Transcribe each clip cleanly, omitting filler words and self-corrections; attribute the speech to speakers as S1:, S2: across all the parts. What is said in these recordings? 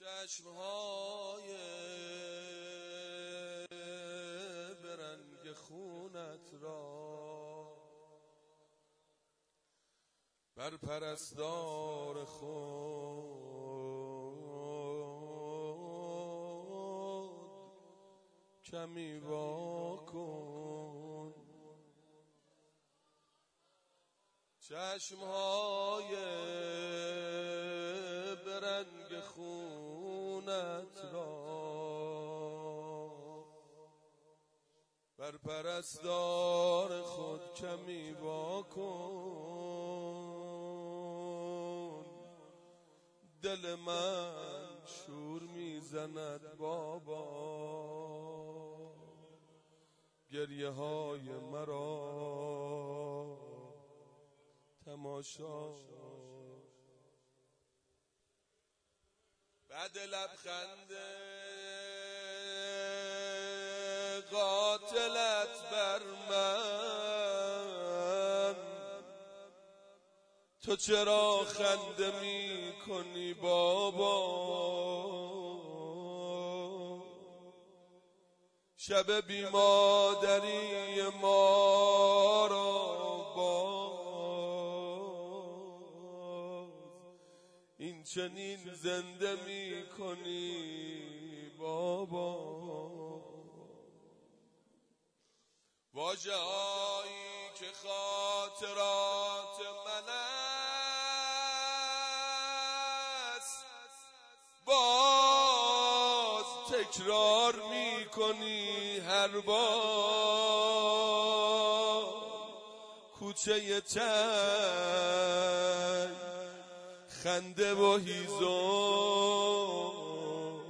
S1: چشمهای برنگ خونت را بر پرستار خود کمی واکن. چشمهای برنگ خونت را بر پرستار خود کمی واکن. دل من شور میزند بابا، گریه های مرا تماشا. بعد لبخند قاتلت بر من تو چرا خنده می کنی بابا؟ شب بیمادری ما را این چنین زنده می کنی بابا؟ واژه هایی که خاطرات من است باز تکرار می کنی هر بار. کوچه تنگ خنده و هیزم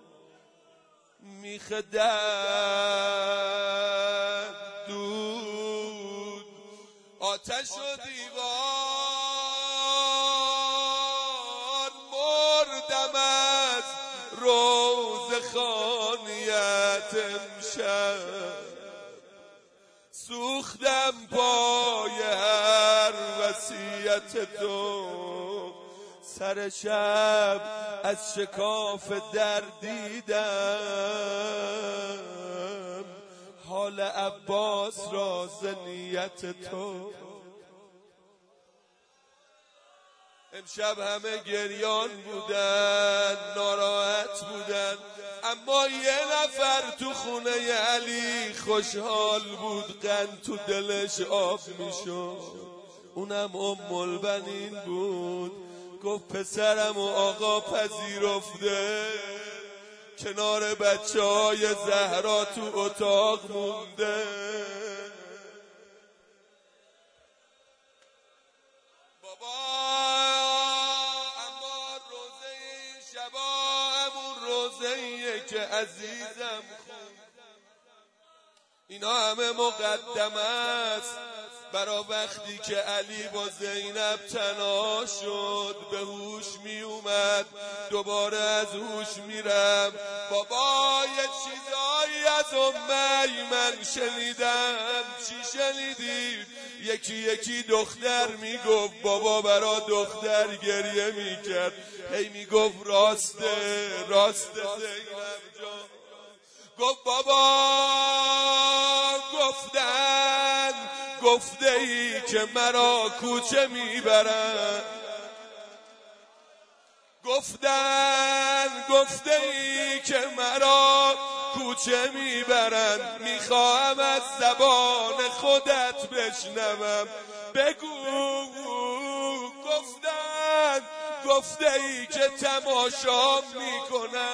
S1: میخدد دود آتش و دیوار. مردم از روز خانیت امشب، سوختم پای هر وصیت تو. سر شب از شکاف در دیدم حال عباس را ز نیت تو. امشب همه گریان بودن، ناراحت بودن، اما یه نفر تو خونه علی خوشحال بود، قند تو دلش آب میشد. اونم البنین بود. گفت پسرم و آقا پذیرفته، کنار بچه های زهرا تو اتاق مونده. بابا اما روزه این شبا همون روزه ایه که عزیزم خون. اینا همه مقدم است برا وقتی که علی با زینب تنها شد، به هوش می اومد، دوباره از هوش میرم. بابا یه چیزایی از من شنیدم. چی شنیدی؟ یکی دختر میگفت بابا برا دختر گریه میکرد، هی میگفت راسته زینب جان. گفت بابا گفته ای که مرا کوچه میبرن، گفته ای که مرا کوچه میبرن. میخواهم از زبان خودت بشنوم، بگو. گفته ای که تماشا میکنن.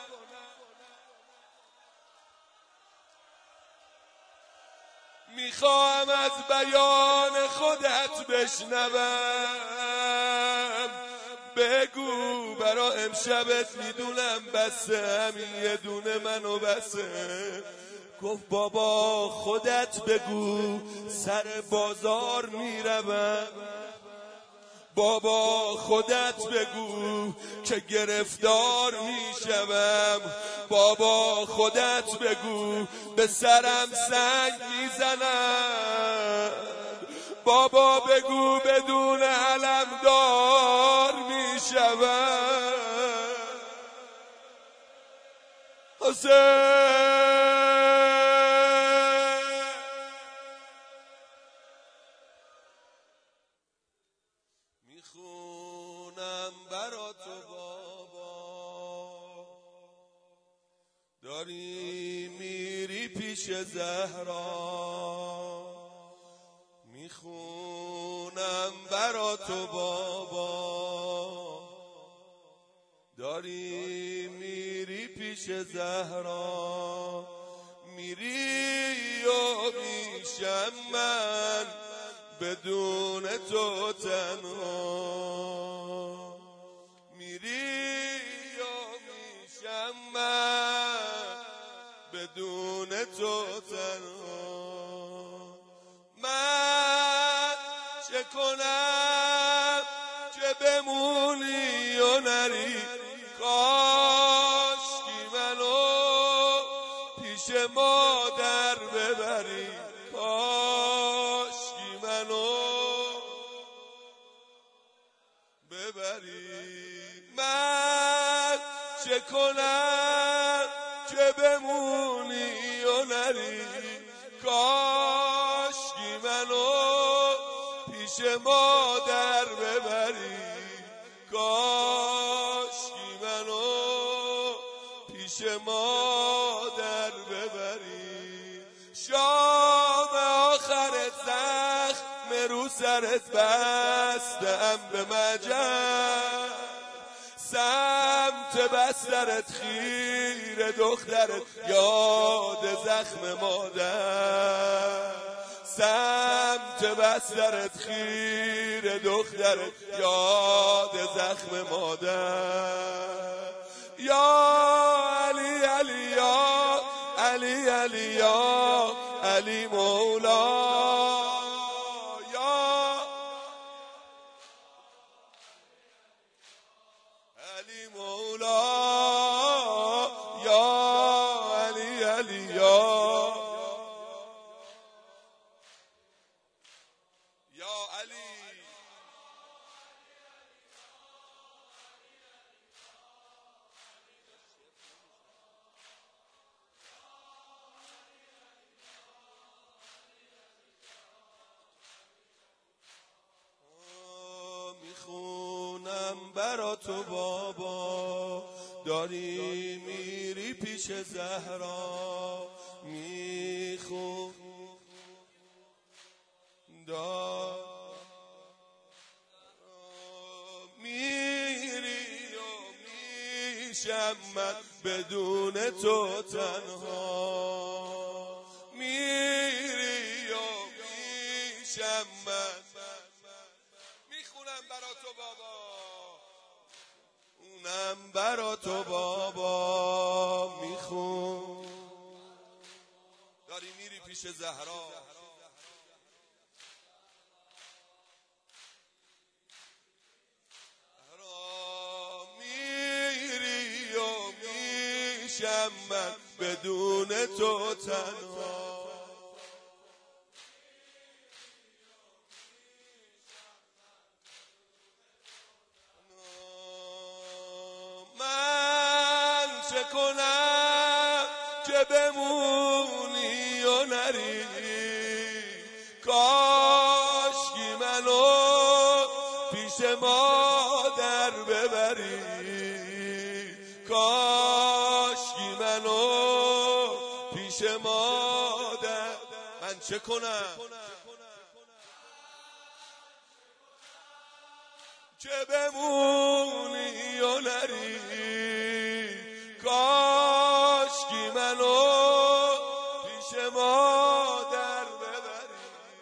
S1: میخواهم از بیان خودت بشنوم، بگو. برا امشبت میدونم بسه، همین یه دونه منو بسه. گفت بابا خودت بگو، سر بازار میروم. بابا خودت بگو که گرفتار میشوم. بابا خودت بگو به سرم سنگ میزنم. بابا بگو بدون علم دار میشوم. میخونم برا تو بابا، داری میری پیش زهرا. میخونم برا تو بابا، داری میری پیش زهرا. میری و میشم من بدون تو تنها. میری و میشم من بدون تو تنها. من چه کنم که بمونی و نری؟ کاشکی منو پیش مادر ببری. کاشکی منو ببری. من چه کنم که بمونی و نری؟ کاشکی منو پیش مادر ببری. کاشکی منو پیش مادر ببری. شام آخرت زخم رو سرت بستم به مجد، سمت بسترت خیر دخترت یاد زخم مادر. سمت بسترت خیر دخترت یاد زخم مادر. یا علی علی یا علی علی یا علی مولا. یا علی مولا. یا علی علی یا علی. میخونم برا تو بابا، داری میری پیش زهرا. میخون میری و میشم من بدون تو تنها. میری و میشم من. میخونم برا تو بابا، اونم برا تو بابا. میخون داری میری پیش زهرا. میری و میشم من بدون تو تنها. من چه کنم که بمونی و نری؟ کاشکی منو پیش مادر ببری. کاشکی منو پیش مادر. من چه کنم که بمونی و نری؟ کاشکی منو پیش مادر ببری.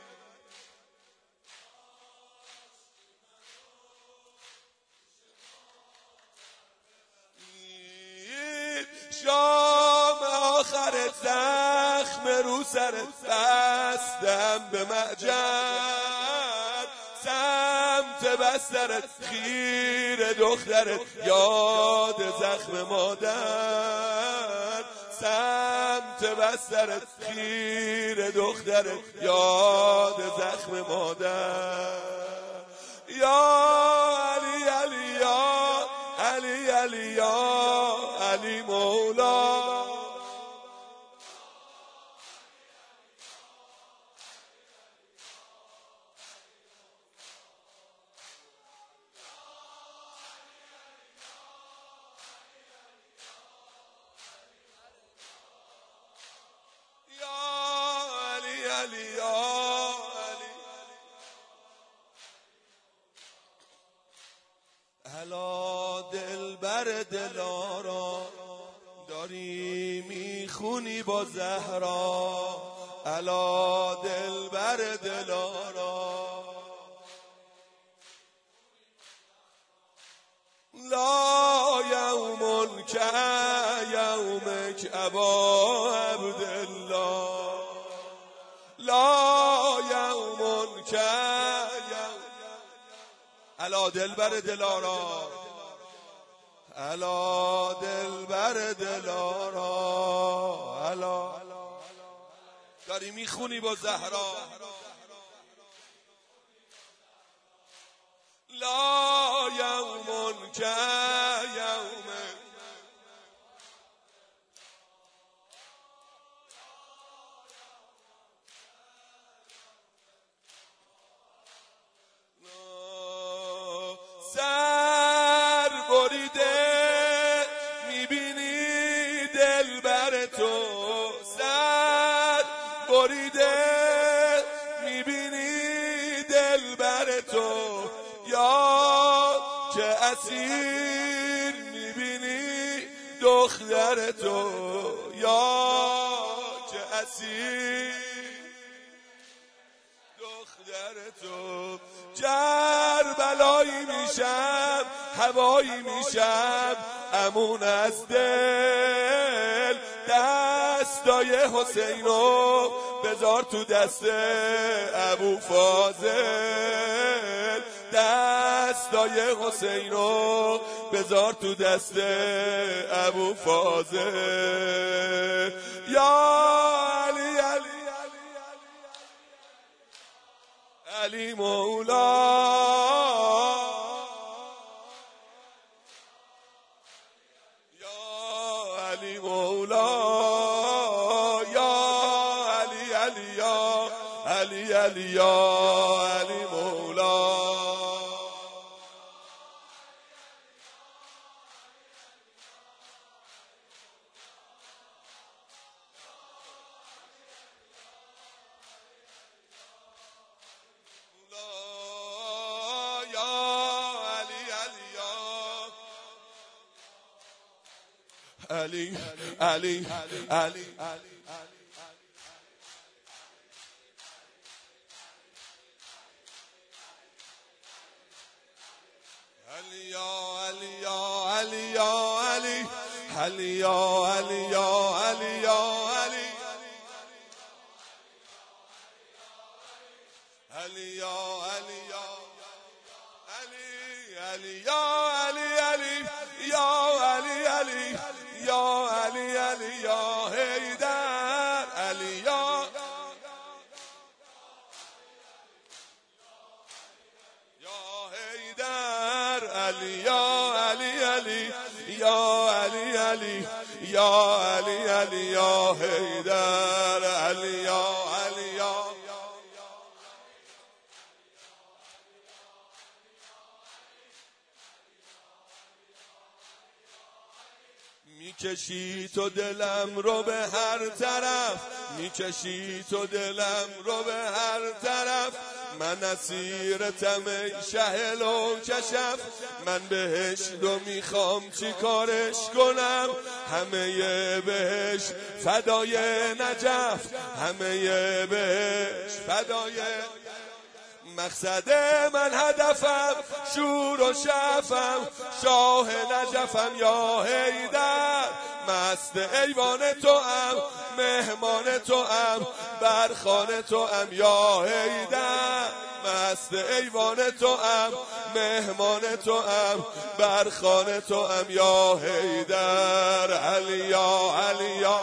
S1: شام آخرت زخم رو سرت بستم به مجد، سمت بسترت خیر دخترت یاد زخم مادر. سمت بسترت خیر دخترت یاد زخم مادر. یا علی علی یا علی علی یا علی مولا. علی یا علی. الا دلبر دلارا داری میخونی با زهرا، الا دلبر دلارا لا یوم که یومک ابا عبدالله، لا یوم که الا دلبر دلارا، الا دلبر دلارا، الا داری میخونی با زهرا، لا یوم که یوم سر بریده میبینی دلبر تو، سر بریده میبینی دلبر تو، یا چه اسیر میبینی دختر تو، یا چه اسیر دختر تو. کربلایی میشم هوایی میشم امون از دل، دستای حسینو بذار تو دست ابو فاضل، دستای حسینو بذار تو دست ابو فاضل، یا علی علی علی مولا، یا علی مولا، یا علی علی یا علی علی یا علی مولا. علی علی علی علی یا علی یا علی یا علی علی یا علی یا علی یا علی علی یا علی یا علی علی یا علی علی یا علی علی یا علی علی یا حیدر علی یا حیدر علی یا علی علی یا علی علی یا علی علی یا حیدر علی یا علی یا میکشی تو دلم رو به هر طرف، میکشی تو دلم رو به هر طرف، من اسیرتم ای شهل و کشف، من بهشت رو میخوام چی کارش کنم، همه بهش فدای نجف، همه بهش فدای مقصد من هدفم شور و شفم شاه نجفم یا حیدر، مست ایوان تو ام مهمان تو ام برخان تو ام یا حیدر، مست ایوان تو ام مهمان تو ام برخان تو ام یا حیدر علی یا علی یا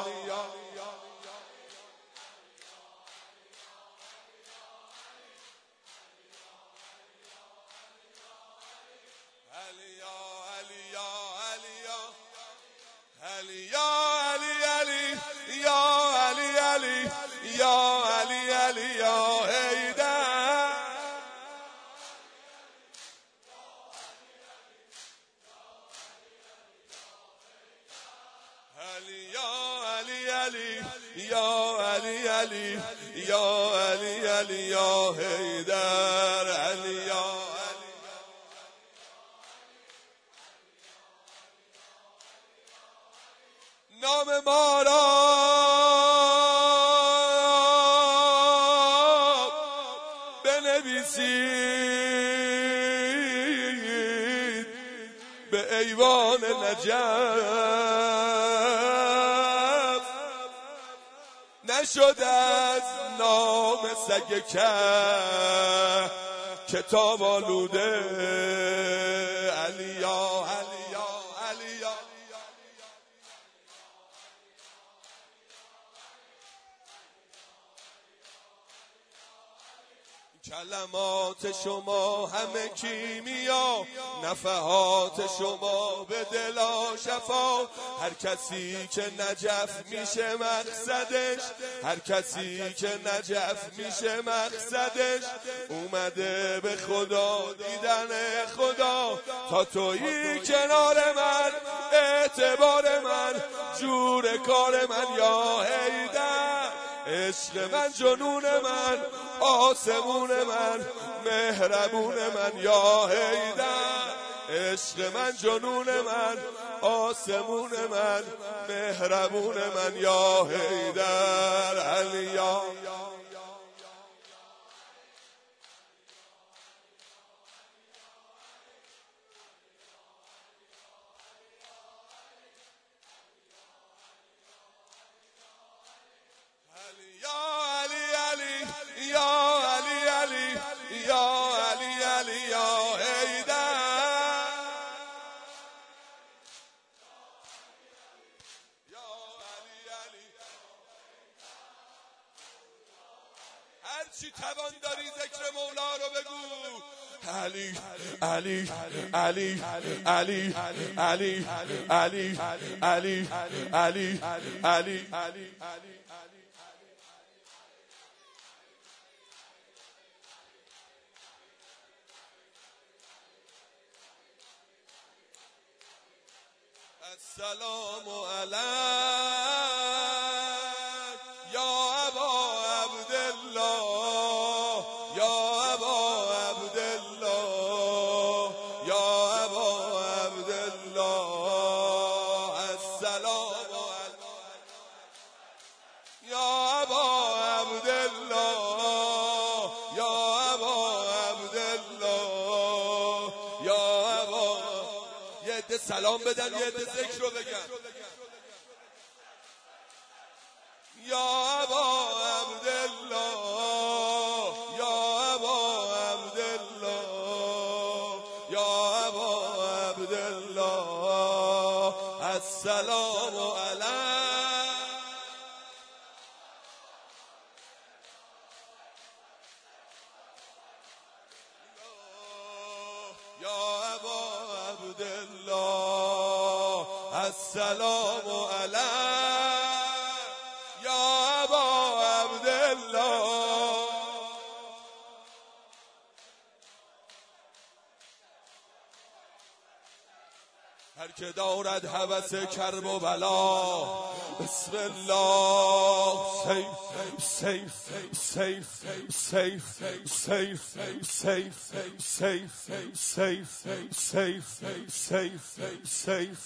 S1: علی یا علی علی یا علی علی یا علی علی یا حیدر علی یا علی علی یا علی علی یا علی علی یا حیدر علی یا علی. نام ما را بنویسید به ایوان نجف، نشد از نام سگ کتاب آلوده علی یا علی یا علی یا. کلمات شما همه کیمیا، نفحات شما به دلا شفا. هر کسی که نجف میشه مقصدش، هر کسی که نجف میشه مقصدش، اومده به خدا دیدن خدا. تا تویی کنار من، اعتبار من، جور کار من یا حیدر. عشق من جنون من، آسمون من، مهربون من یا حیدر. عشق من جنون من، آسمون من، مهربون من یا حیدر علی یا. هرچی توان داری ذکر مولا رو بگو. علی علی علی علی علی علی علی علی علی علی. السلام علیک یا ابا عبدالله، یا ابا عبدالله، یا ابا عبدالله. السلام علیک یا ابا عبدالله، یا ابا عبدالله، یا ابا. یه عده سلام بدن، یه عده ذکر رو بگن. یا ابا عبدالله، یا ابا عبدالله، یا ابا عبدالله. السلام علیک یا ابا عبدالله. السلام علیک یا ابا عبدالله. هر که دارد هوس کرب و بلا، بسم الله. سیف سیف سیف سیف سیف سیف سیف سیف سیف سیف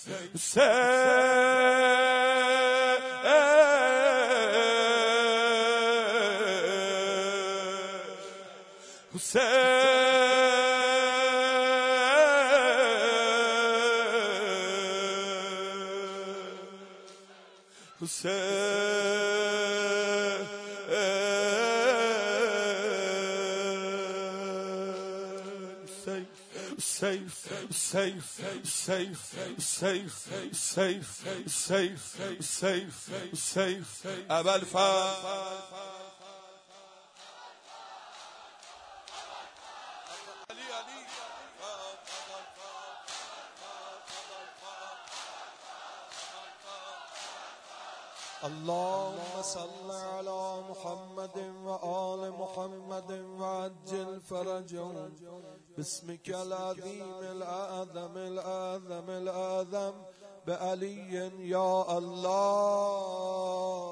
S1: safe. اول
S2: اللهم صل على محمد وآل محمد وعجل فرجهم باسمك العظيم الأعظم الأعظم الأعظم بعلي يا الله.